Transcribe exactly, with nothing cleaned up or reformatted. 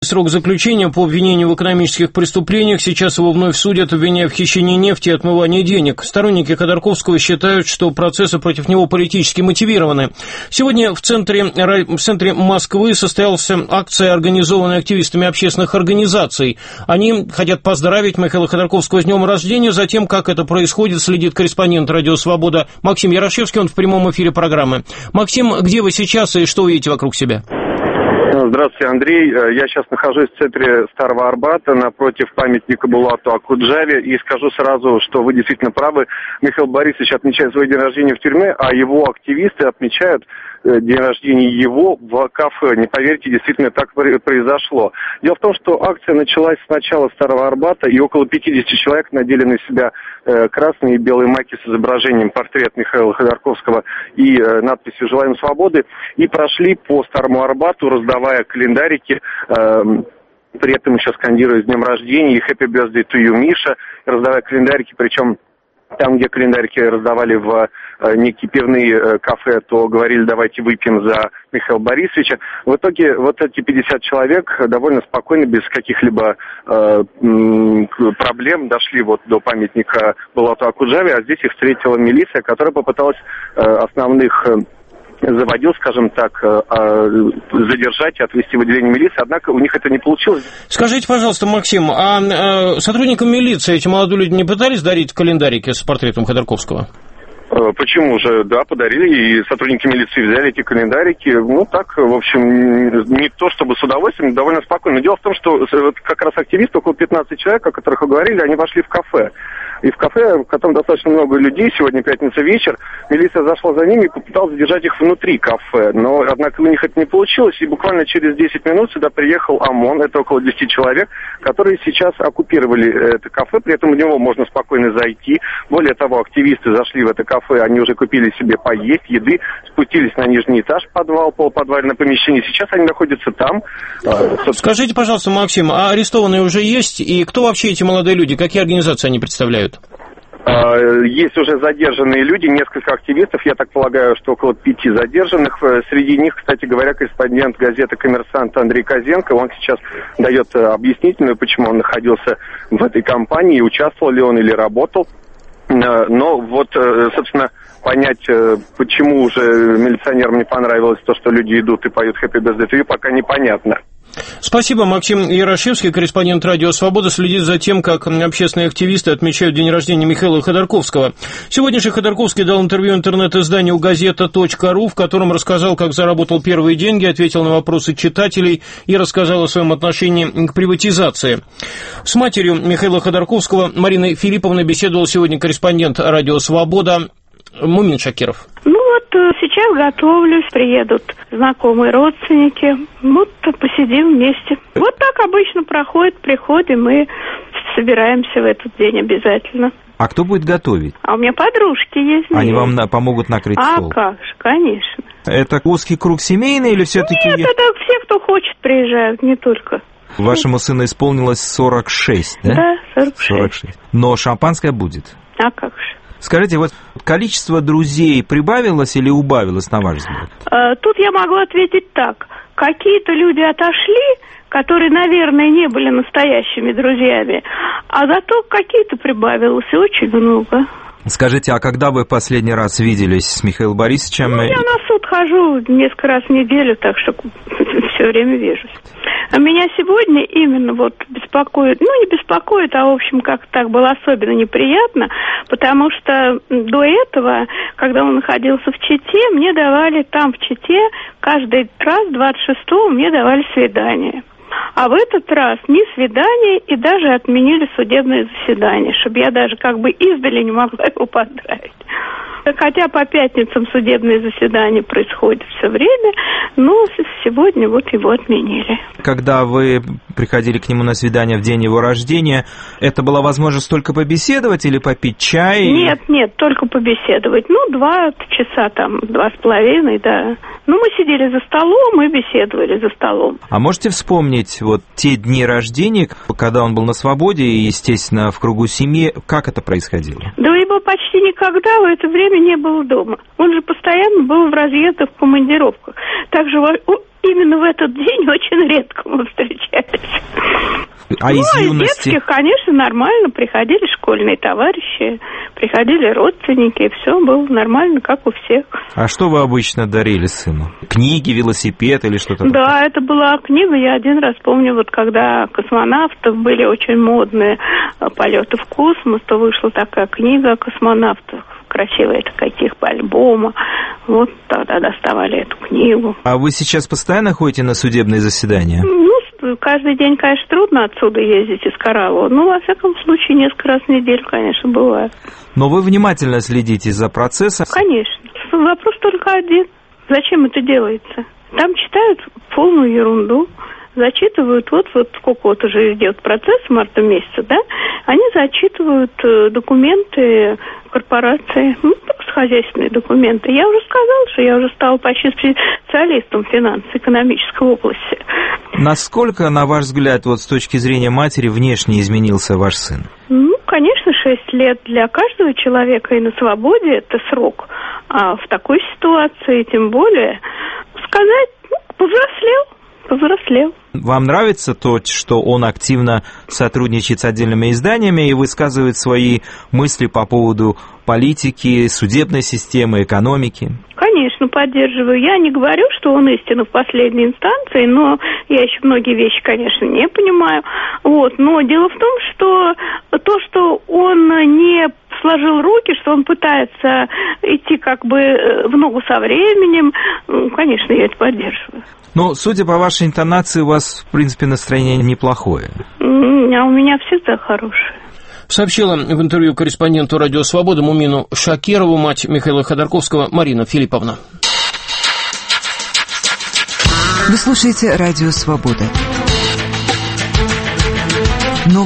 Срок заключения по обвинению в экономических преступлениях. Сейчас его вновь судят, обвиняя в хищении нефти и отмывании денег. Сторонники Ходорковского считают, что процессы против него политически мотивированы. Сегодня в центре, в центре Москвы состоялась акция, организованная активистами общественных организаций. Они хотят поздравить Михаила Ходорковского с днем рождения. Затем, как это происходит, следит корреспондент «Радио Свобода» Максим Ярошевский. Он в прямом эфире программы. Максим, где вы сейчас и что видите вокруг себя? Здравствуйте, Андрей. Я сейчас нахожусь в центре Старого Арбата, напротив памятника Булату Акуджаве. И скажу сразу, что вы действительно правы. Михаил Борисович отмечает свой день рождения в тюрьме, а его активисты отмечают день рождения его в кафе. Не поверите, действительно так произошло. Дело в том, что акция началась с начала Старого Арбата, и около пятьдесят человек надели на себя красные и белые майки с изображением портрет Михаила Ходорковского и надписью «Желаем свободы», и прошли по Старому Арбату, раздавая календарики, при этом еще скандируя «С днем рождения» и «Happy birthday to you, Миша», раздавая календарики, причем там, где календарики раздавали в э, некие пивные кафе, то говорили, давайте выпьем за Михаила Борисовича. В итоге вот эти пятьдесят человек довольно спокойно, без каких-либо э, проблем дошли вот до памятника Булату Акуджаве, а здесь их встретила милиция, которая попыталась э, основных... Э, заводил, скажем так, задержать и отвезти в отделение милиции, однако у них это не получилось. Скажите, пожалуйста, Максим, а сотрудникам милиции эти молодые люди не пытались дарить календарики с портретом Ходорковского? Почему же? Да, подарили, и сотрудники милиции взяли эти календарики. Ну, так, в общем, не то чтобы с удовольствием, довольно спокойно. Дело в том, что вот как раз активисты, около пятнадцати человек, о которых вы говорили, они вошли в кафе. И в кафе, в котором достаточно много людей, сегодня пятница вечер, милиция зашла за ними и попыталась задержать их внутри кафе. Но, однако, у них это не получилось, и буквально через десять минут сюда приехал ОМОН, это около десяти человек, которые сейчас оккупировали это кафе, при этом в него можно спокойно зайти. Более того, активисты зашли в это кафе, они уже купили себе поесть, еды, спустились на нижний этаж, подвал, полуподвальное помещение, сейчас они находятся там. Скажите, пожалуйста, Максим, а арестованные уже есть, и кто вообще эти молодые люди, какие организации они представляют? Есть уже задержанные люди, несколько активистов, я так полагаю, что около пяти задержанных. Среди них, кстати говоря, корреспондент газеты «Коммерсант» Андрей Козенко. Он сейчас дает объяснительную, почему он находился в этой компании, участвовал ли он или работал. Но вот, собственно, понять, почему уже милиционерам не понравилось то, что люди идут и поют «Happy birthday to you», пока непонятно. Спасибо. Максим Ярошевский, корреспондент «Радио Свобода», следит за тем, как общественные активисты отмечают день рождения Михаила Ходорковского. Сегодня же Ходорковский дал интервью интернет-изданию газета точка ру, в котором рассказал, как заработал первые деньги, ответил на вопросы читателей и рассказал о своем отношении к приватизации. С матерью Михаила Ходорковского Мариной Филипповной беседовал сегодня корреспондент «Радио Свобода» Мумин Шакиров. Ну вот сейчас готовлюсь, приедут знакомые родственники, вот посидим вместе. Вот так обычно проходит, приходим и собираемся в этот день обязательно. А кто будет готовить? А у меня подружки есть. Они вам на, помогут накрыть а стол? А как же, конечно. Это узкий круг семейный или все-таки... Нет, это все, кто хочет, приезжают, не только. Вашему сыну исполнилось сорок шесть, да? Да, сорок шесть. сорок шесть. Но шампанское будет? А как же. Скажите, вот количество друзей прибавилось или убавилось, на ваш взгляд? Тут я могу ответить так. Какие-то люди отошли, которые, наверное, не были настоящими друзьями, а зато какие-то прибавилось, и очень много. Скажите, а когда вы последний раз виделись с Михаилом Борисовичем? Ну, я на суд хожу несколько раз в неделю, так что все время вижусь. А меня сегодня именно вот беспокоит, ну, не беспокоит, а, в общем, как так было особенно неприятно, потому что до этого, когда он находился в Чите, мне давали там, в Чите, каждый раз двадцать шестого мне давали свидание. А в этот раз ни свидание и даже отменили судебное заседание, чтобы я даже как бы издали не могла его поздравить. Хотя по пятницам судебное заседание происходит все время, но сегодня вот его отменили. Когда вы приходили к нему на свидание в день его рождения, это была возможность только побеседовать или попить чай? Нет, нет, только побеседовать. Ну, два часа там, два с половиной, да. Ну, мы сидели за столом и беседовали за столом. А можете вспомнить вот те дни рождения, когда он был на свободе и, естественно, в кругу семьи, как это происходило? Да его почти никогда в это время не было дома. Он же постоянно был в разъездах, в командировках. Также именно в этот день очень редко мы встречались. А ну, из а юности? из детских, конечно, нормально. Приходили школьные товарищи, приходили родственники, все было нормально, как у всех. А что вы обычно дарили сыну? Книги, велосипед или что-то такое? Да, это была книга. Я один раз помню, вот когда космонавтов были очень модные полеты в космос, то вышла такая книга о космонавтах. Красивые таких по альбому. Вот тогда доставали эту книгу. А вы сейчас постоянно ходите на судебные заседания? Ну, каждый день, конечно, трудно отсюда ездить из Кораллова. Но, во всяком случае, несколько раз в неделю, конечно, бывает. Но вы внимательно следите за процессом? Конечно. Вопрос только один. Зачем это делается? Там читают полную ерунду. Зачитывают, вот, вот сколько вот уже идет процесс в марте месяце, да, они зачитывают э, документы корпорации, ну, просто хозяйственные документы. Я уже сказала, что я уже стала почти специалистом финансово-экономической области. Насколько, на ваш взгляд, вот с точки зрения матери, внешне изменился ваш сын? Ну, конечно, шесть лет для каждого человека и на свободе это срок. А в такой ситуации, тем более, сказать, ну, повзрослел. Повзрослел. Вам нравится то, что он активно сотрудничает с отдельными изданиями и высказывает свои мысли по поводу политики, судебной системы, экономики? Конечно, поддерживаю. Я не говорю, что он истина в последней инстанции, но я еще многие вещи, конечно, не понимаю. Вот. Но дело в том, что то, что он не сложил руки, что он пытается идти как бы в ногу со временем, конечно, я это поддерживаю. Ну, судя по вашей интонации, у вас, в принципе, настроение неплохое. А у меня всегда хорошее. Сообщила в интервью корреспонденту «Радио Свобода» Мумину Шакирову мать Михаила Ходорковского Марина Филипповна. Вы слушаете «Радио Свобода».